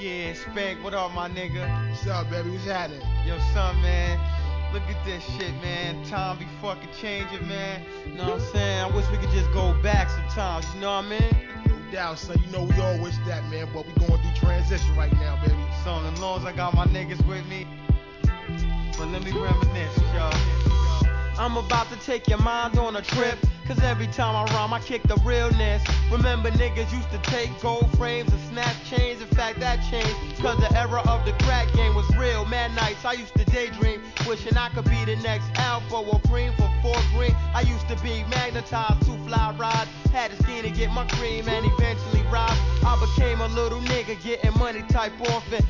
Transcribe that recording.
Yeah, Spank, what up, my nigga? What's up, baby? What's happening? Yo, son, man, look at this shit, man. Time be fucking changing, man. You know what I'm saying? I wish we could just go back sometimes, you know what I mean? No doubt, son. You know we all wish that, man. But we going through transition right now, baby. So as long as I got my niggas with me, but let me reminisce, y'all. I'm about to take your mind on a trip, cause every time I rhyme I kick the realness. Remember niggas used to take gold frames and snap chains. In fact that changed, cause the era of the crack game was real. Mad nights I used to daydream, wishing I could be the next Alpha or Preem for Fort Green. I used to be magnetized to fly ride, had a scheme to get my cream and eventually robbed. I became a little nigga getting money type orphan.